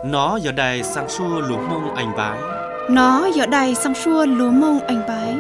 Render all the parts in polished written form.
Nó giờ đây sang xua lúa mông anh bái. Nó giờ đây sang xua lúa mông anh bái.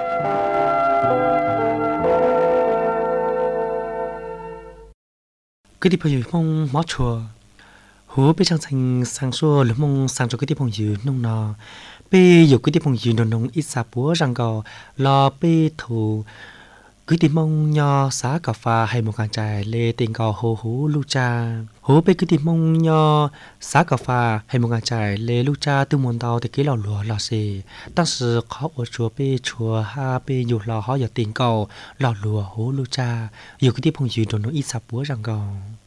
Cái đi bây giờ mông mót chùa. Hú bây giờ sang xua lúa mông sang cho cái đi bây giờ nông nọ. Bây giờ cái đi bây giờ nông ít xa búa răng gò lo bây thủ. Cứ tìm mong nho xá cà phà hay một ngàn trài lê tình cò hồ hú lu cha. Hú bê cứ tìm mong nho xá cà phà hay một ngàn trài lê lu cha từ muôn tàu thì cái lò lúa lò xì.当时khó ở chùa bê chùa ha bê dù lò họ giờ tình cầu lò lúa hú lu cha. Dù cứ tìm mong dù đồ nó ít sạp búa rằng gò.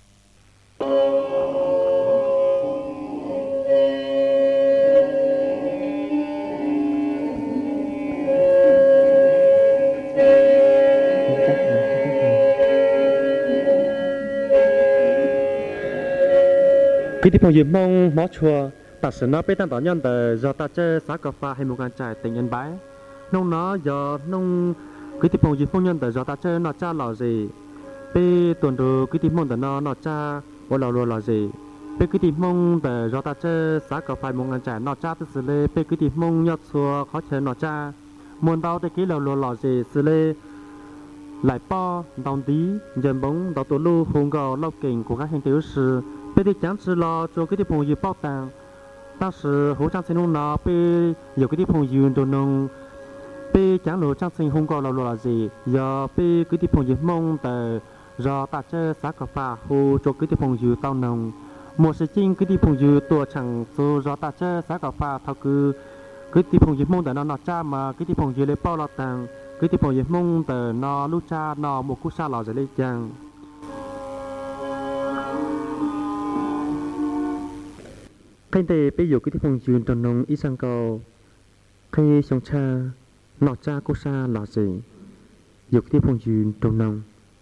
Khi đi phong mong mót chùa, ta sẽ nói với tăng tỏ nhân từ do ta chơi xã cà phê hay một ngàn trại tình nhân bái, nông nó do nông khi đi phong nhân từ do ta chơi nó cha lò gì, pe tuần đồ khi đi phong từ nó cha vô lò gì, pe khi đi phong từ do ta chơi xã cà phê một ngàn trại nó cha từ xử lý, pe khi đi phong nhát chùa khó chơi nó cha, muốn đau thì cái lò gì xử lý lại po đòn tí dần bóng đào tổ lu hùng gò lau kình của các hành tiểu sử. Bây giờ chẳng chỉ lo cho cái địa phương bao tàng, ta sử hỗ trợ sinh nó bây giờ cái địa phương đồ nông, bây chẳng lo trang sinh không có là gì, giờ bây cái địa phương mong từ do ta chơi xã cà phê hỗ cho cái địa phương tao nông, một sự chính cái địa phương tua chẳng số do ta chơi xã cà phê thao cứ cái địa phương mong từ nó cha mà cái địa phương lấy bao là tàng, cái địa phương mong từ nó lu cha nó một cú sa lò rồi lấy chăng. Khi thế bây giờ cái địa phương dường tròn nông ít sang cầu khi sống cha nọ cha cô sa là gì giờ cái địa phương dường tròn nông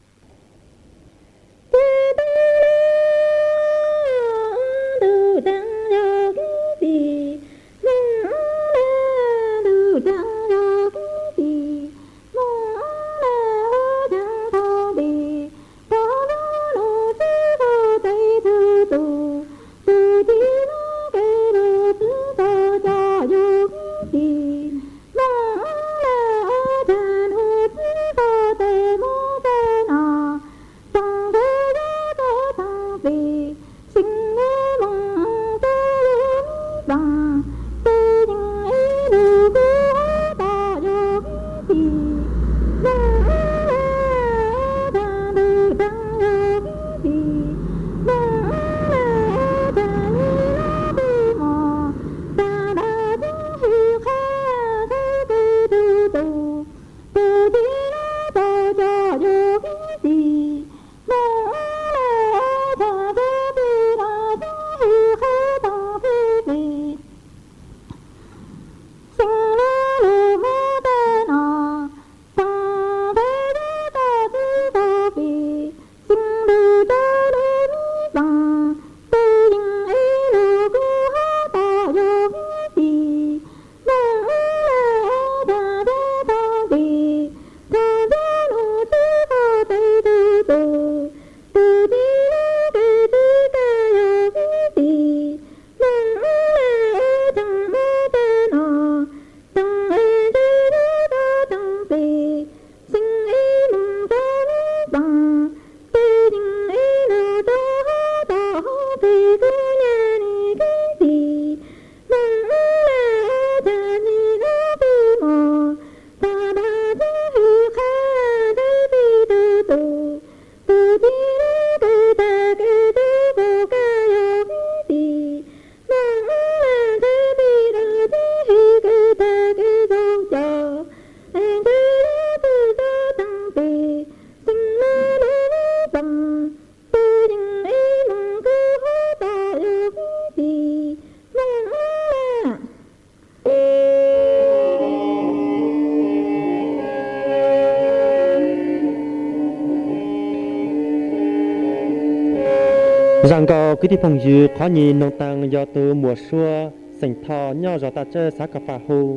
rằng có cái địa phương dư khó nhìn nông tăng do từ mùa xuân sành thọ nhau do ta chơi xã cà phê hồ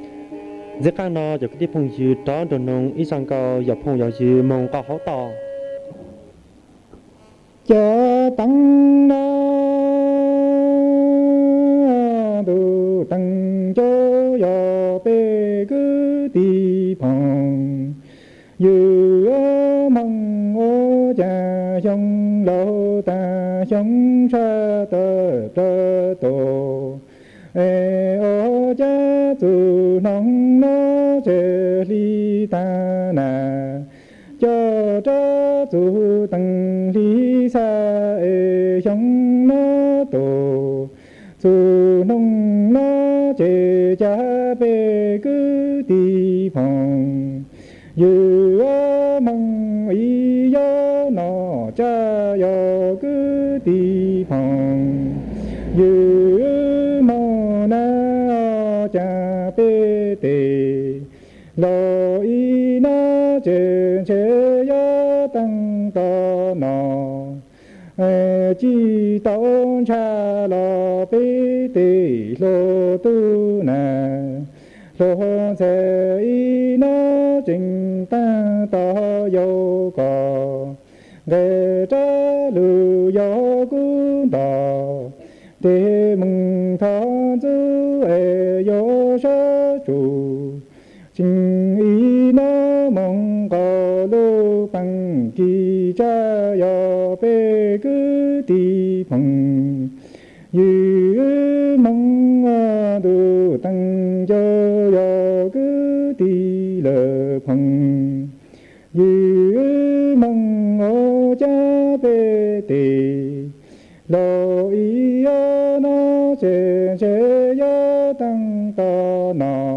giữa các nó do cái địa phương dư đó đồ nông ít rằng có do phong do dư mong có hỗ tỏ chờ tăng nó phong yu mong ô cha xong lâu ta xong sa tơ tơ tô ê ô cha tu nong nó chê li ta na cho cha tu tăng li sa ê xong nó tô tu nong nó chê cha bê cứ đi phong yu mong ý yo nó cha yo cứ đi phong yu mong na cha bê tê lo ý na chê chê yo tăng to nó chi tao cha lo bê tê lo tu na lo sẽ ý nó trình ta ta yo có để trả lưu yo cũng đó để mừng thọ chú e yo sa chủ trình ý nó mong có lô bằng kỳ cha yo bê cứ đi phong yu mong du tăng cho yo cứ đi lờ phong yu mong ô cha bê tê lo ý yo nó chê chê yo tăng to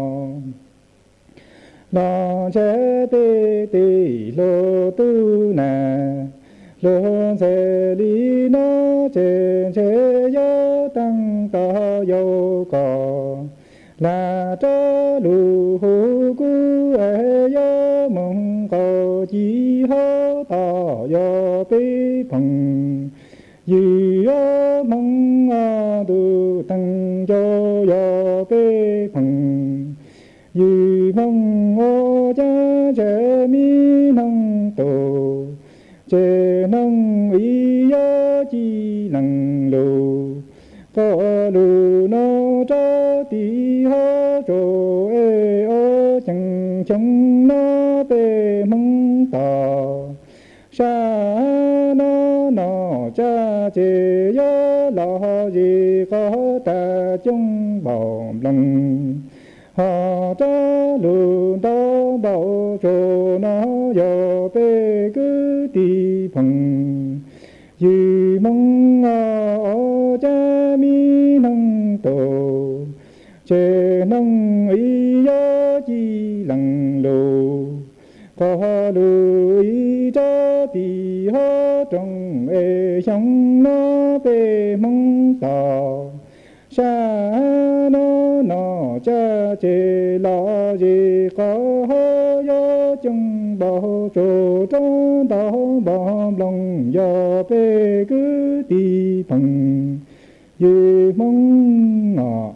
nó chê bê tê lo tu na lo chê li nó chê chê yo tăng to yo có là cho lu hu cu e yo mong có chi ho to yo bê phong yu yo mong du tăng cho yo bê phong yu mong ô cha chê mi nong tô chê nong ý yo chi năng lu có lu nó cho tí ho cho e ô chẳng chống nó bê mong tỏ sa nó cha chê yo lo gì có ta chung bảo lòng họ cha lu đó bảo cho nó yo bê cứ đi phong yu mong ô cha mi nong tô chê nong ý yo chi lăng lô có lu ý cho tì ho trong e xong nó bê mong tỏ sa nó cha chê lo gì có ho yo chung bảo trô cho đó bỏ lòng yo bê cứ đi phong yu mong ngọ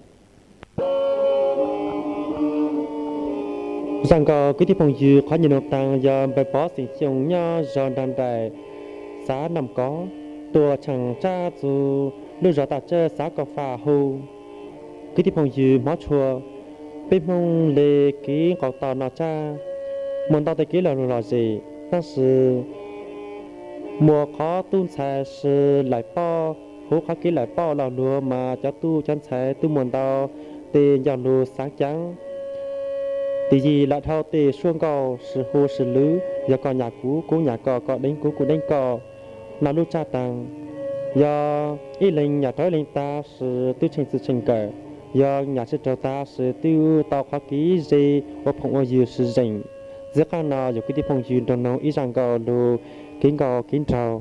rằng có cái tiếp phong yu khó nhìn ông tăng do bài bỏ sinh chung nhau do đàn đại xã nằm có tua chẳng cha dù lưu rõ ta chơi xã có phà hù cái tiếp phong yu mó chùa bên mong lê ký có tàu nó cha muốn tao tới ký là gì但是mùa khó tuôn xài sự lại po hú khó ký lại po là lúa mà cho tu chân xài tu muốn tao thì dòng lúa sáng trắng thì gì lại thao thì xuông cầu sự hô sự lứ giờ còn nhà cũ nhà cò đánh cũ đánh cò là lúc cha tăng do ý linh nhà trói linh ta sự tư trình cờ do nhà sư trò ta sự tiêu tao khó ký gì và phong ở dưới sự rảnh giữa các nào dù cái tiếp phong duyên trong nông ý rằng cầu đồ kín trào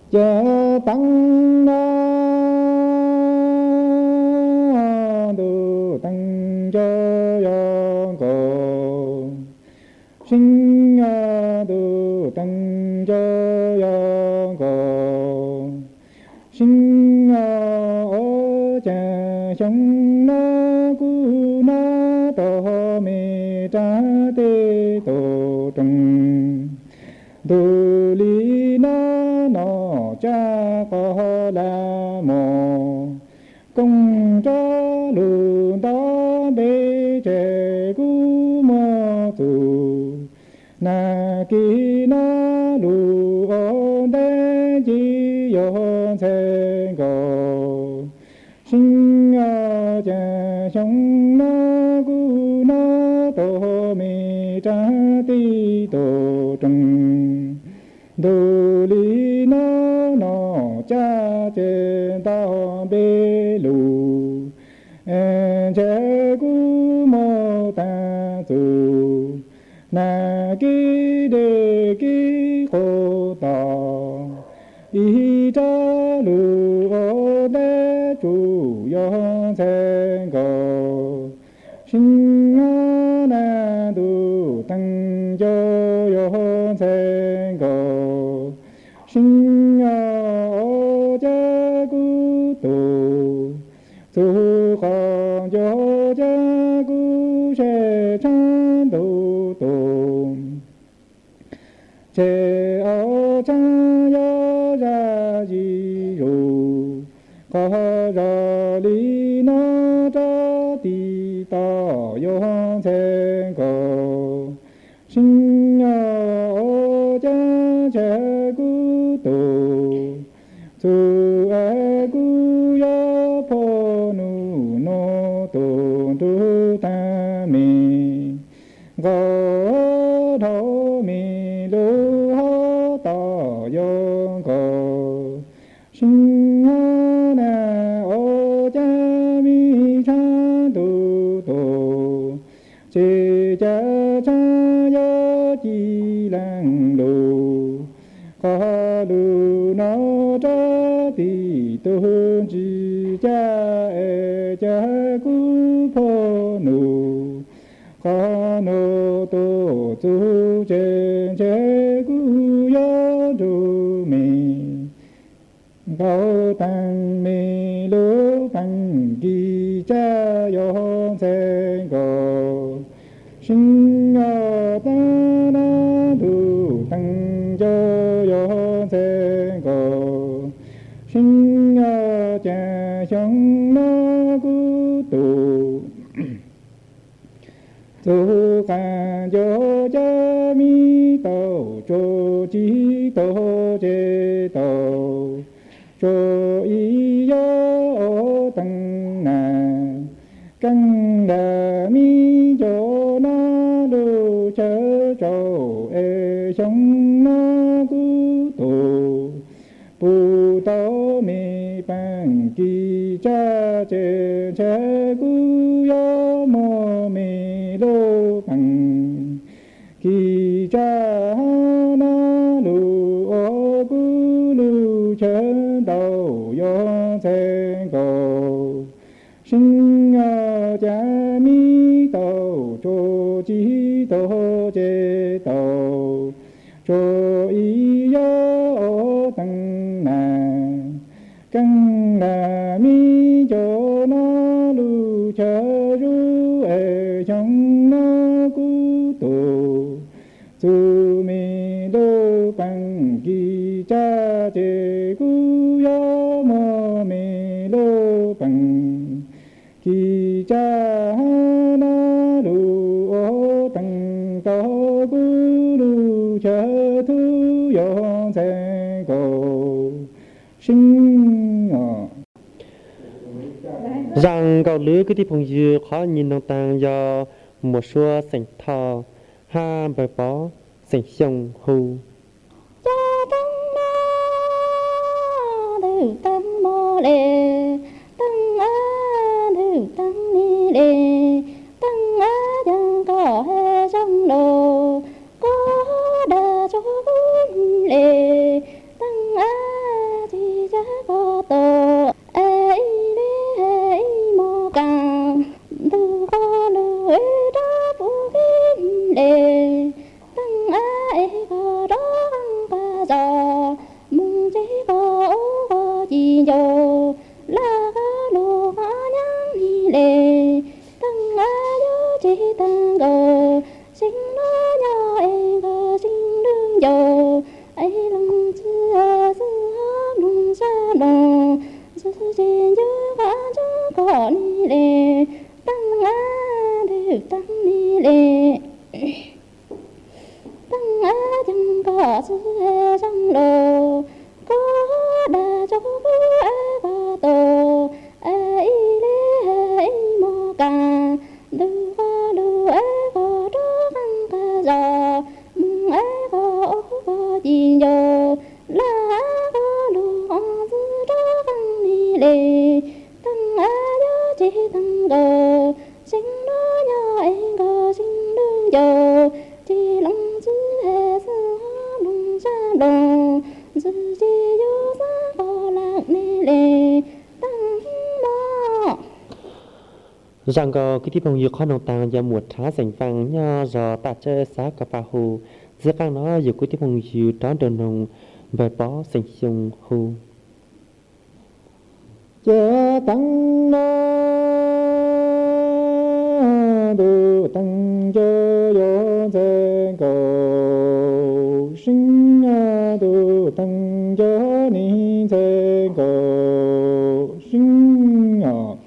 cha tăng na tu tăng cho yon cổ sinh tu tăng cho yon cổ sinh ở cha sống na cu na to mi cha te to trăng tu li na nó cha có la mò công cho luôn đó bê trẻ cu mò tu na ki na lu on đê chi yon sen go sinh cha sống na cu na to mi cha ti to trăng đồ lý nó cha trên tao bê lù che cu mô ta tu na ki đề ki cô tò y cha lù ô đê chủ yon sen go sinh na tu tăng cho yon sen go sinh ở cha cu tu tu con cho cha cu sẽ chan tu tu che ở cha yo ra gì ru có ra li na cha ti ta yon sen go sinh ở cha cha cu tu tu a cu ya po nu no tu tu ta mi go tho mi lu ho ta yon go sinh na o cha mi cha tu tu chi cha cha yo chi lang lu có lu nó cha ti tu chi cha e cha cu pho nu có no tu tu chen che cu yo du mi bao tăng mi lu tăng ki cha yo sen go sinh ta na tu tăng cho yon sen go sinh cha sống na cu tu tu ca cho cha mi tàu cho chi tàu che tàu cho y yo tăng na căng đà mi cho na đô chớ trâu e sống na cu tu pu tao mi bằng ki cha che che cu yo mo mi đô bằng ki cha na lu o cu lu chớ đầu yo sen go sinh cha mi tàu cho chi tàu che tàu cho y yo tăng na căng na mi cho na lu cha ru e trong na cu tu tu mi đô bằng ki cha che cu yo mo mi đô bằng ki cha na lu o tăng to cu lu cha thu yon sen go sinh rằng cầu lưới cái phong dư khó nhìn nông tàng do một số sảnh thọ ha bờ bó sảnh sông hù cha tăng na du tăng mô lê tăng a du tăng ni lê tăng a chẳng có he trong đồ có đa cho lê tăng a có chữ trong đồ có đa cho có tổ ấy lê ấy mò cả đưa có đó căng cả giò mừng ấy có gì giờ lá có đồ giữ đó căng đi lê tăng nhớ chỉ tăng gờ sinh nó nhỏ anh gờ sinh đương giờ chỉ lòng chữ hệ sư lùng cha đồng giữ chỉ vô giá có lạc nê lê tăng mò rằng có cái tiếp phong dư khó nông tăng do một tháng sành phăng nho do ta chơi xã cà phà hồ giữa các nó dù cái tiếp phong dư đó đơn nông về bó sành sung hồ chớ tăng na du tăng chớ yo zeng cầu sinh du tăng chớ ni zeng cầu sinh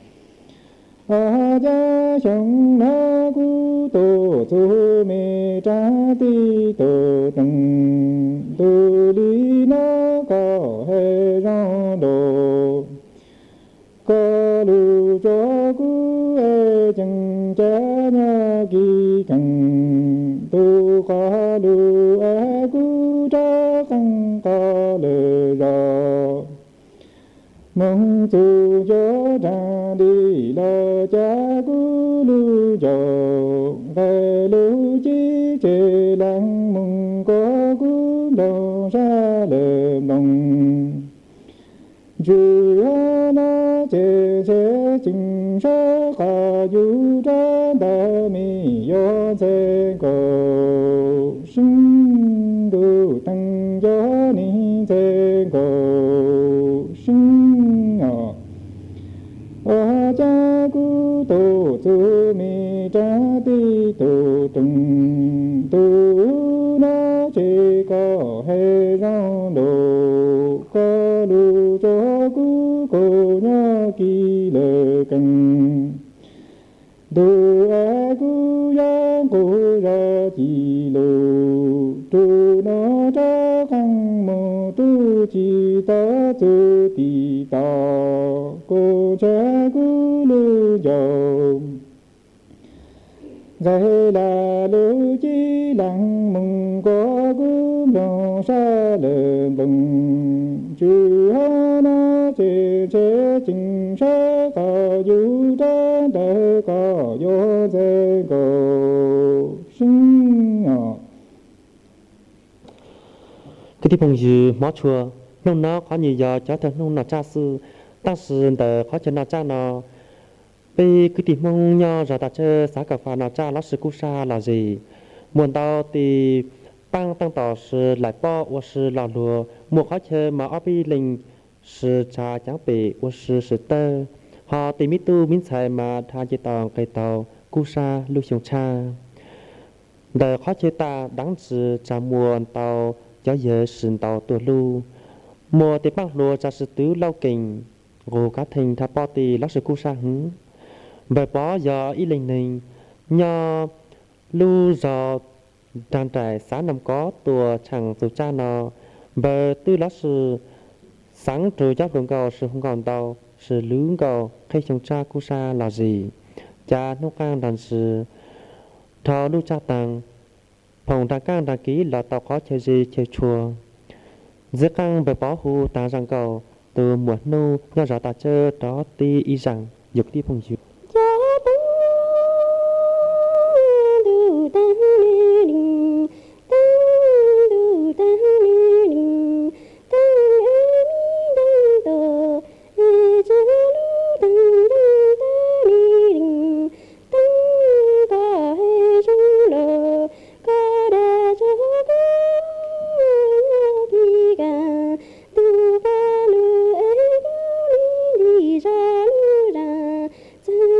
a gia sống na cu tổ chu mê cha ti tổ tăng tu li na có hệ ra đồ có lu cho cu e chẳng cha nha kỳ căng tu có lu e cu cha căng có lệ rõ mong tu cho ra đi lo cha cu lu cho về lu chi chê lăng mong có cu lo ra lệ lòng dù na chê chê chính sa ca yu ra đa mi yo chê cầu sinh du tăng cho ni chê cầu sinh a cha cu tổ chu mi cha ti tổ tung tu na chê có hệ ra đồ có lu cho cu cô nhớ kỳ lệ căng đồ a cu yang cô ra chi lô tu nó cha căng mô tu chi ta tu ti ta cô cha cu lu dầu gây là lu chi lăng mừng có cu lo sa lệ vừng chư na chê chê chính sa ca yu ta đa ca yo zê cầu sinh cái tiếp phong dư mó chùa nông nó có nhiều giờ cho thằng nông nó cha sư ta sư để khó cho nó cha nó vì cái tiếp mong nho rồi ta chơi xã cà phà nó cha nó sư cú sa là gì muốn tao thì băng tăng tỏ sư lại bỏ của sư lò lùa một khó chơi mà ở bên linh sư cha chẳng bị của sư tơ họ tìm mít tu miếng xài mà tha chế tàu cây tàu cú sa lưu xuống cha để khó chơi ta đáng sư cha muôn tàu cho giờ sườn tàu tua lu mùa thì băng lùa cha sư tứ lâu kình gồ cá thình thà bỏ tì lắc sư cú sa hứng bởi bỏ giờ ý linh ninh nho lu giờ trang trại xã nằm có tua chẳng tù cha nó bởi tư lắc sư sáng trừ chấp lượng cầu sự không còn tàu sự lướng cầu khi trong cha cú sa là gì cha nô can đàn sự thọ lu cha tăng phòng đàn can đàn ký là tàu có chơi gì chơi chùa giữa căng bởi bỏ hù ta rằng cầu từ mùa nu nhau rõ ta chơi đó ti y rằng dục đi phong dụ Ra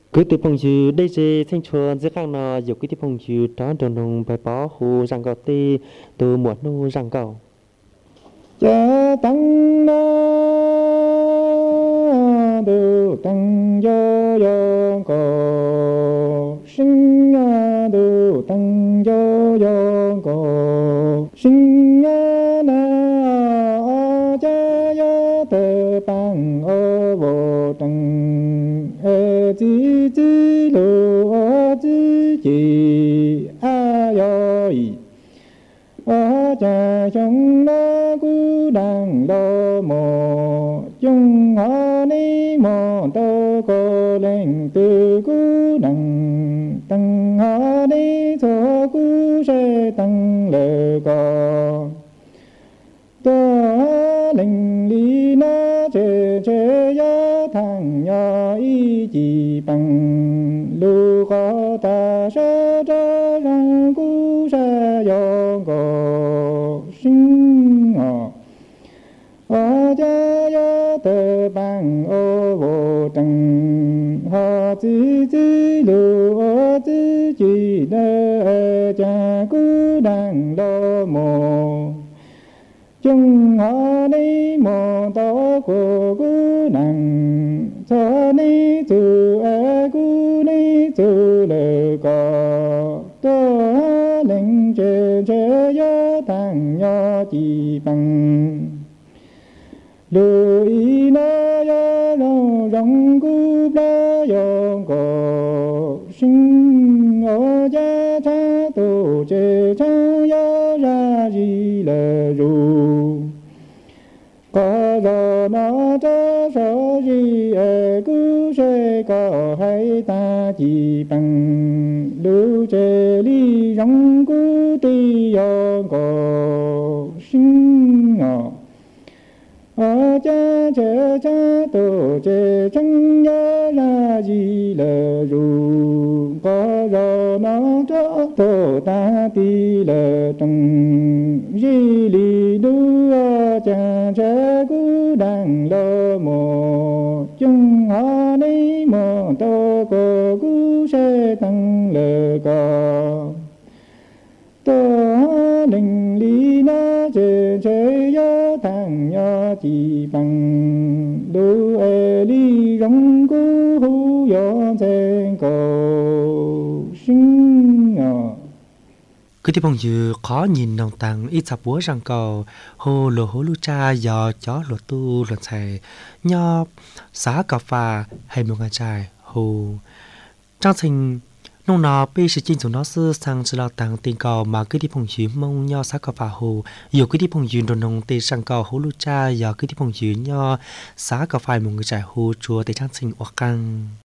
cứ tiếp phong dư đây chế thanh chuan giữa các nó dù cứ tiếp phong dư đó đồng đồng bài bỏ hồ răng cầu tê từ muộn nô răng cầu cha tăng na du tăng yo yo ko sinh a du tăng yo yo ko sinh a na a cha yo te bang o vô tăng e chi chi lu o chi chi a yo i a cha trong na cu đằng lo mò chung hoa ni mò tô cô lên từ cu đằng tăng hoa ni cho cu sẽ tăng lệ co tô linh li na chế chế ya thằng nhỏ y chỉ bằng lu có ta sẽ ra rằng cu sẽ yo có sinh ngọ hoa cha ya tơ bằng ô vô tăng hoa chi chi lu ô chi chi đơ cha cu đang lo mồ chung hoa ni mò to của cu nàng cho ni chu e cu ni chu lệ co to linh chế chế ya thằng nhỏ chỉ bằng lui na ya rong rong cu bla yo co sinh ở cha cha tu chế cha ya ra gì lệ ru có rồi nó cho số gì ở cứ sẽ có hay ta chỉ bằng lưu chế ly rong cứ ti yo có sinh ngọ ở cha chế cha tổ chế chẳng nhớ ra gì lệ ru có rồi nó cho tổ ta ti lệ trong gì li đưa cha chế cứ đang lo mò chung hoa ni mò to cô cứ sẽ tăng lệ co tô linh li na chế chế ya thằng nhỏ chỉ bằng đu e li rong cu hu yo trên cầu sinh ngọ cứ tiếp phong dư khó nhìn nòng tăng ít sập búa răng cầu hồ lô hồ lu cha giò chó lô tu lô xài nho xá cà phà hay một ngàn trai hồ trang sinh nông nọ bị sự chinh xuống nó sư sang sự lao tăng tiền cầu mà cứ đi phong dư mong nho xá cà phà hồ dù cứ đi phong dư đồn nông tê sang cầu hồ lu cha giò cứ đi phong dư nho xá cà phà một người trai hồ chùa tê trang sinh oạc căng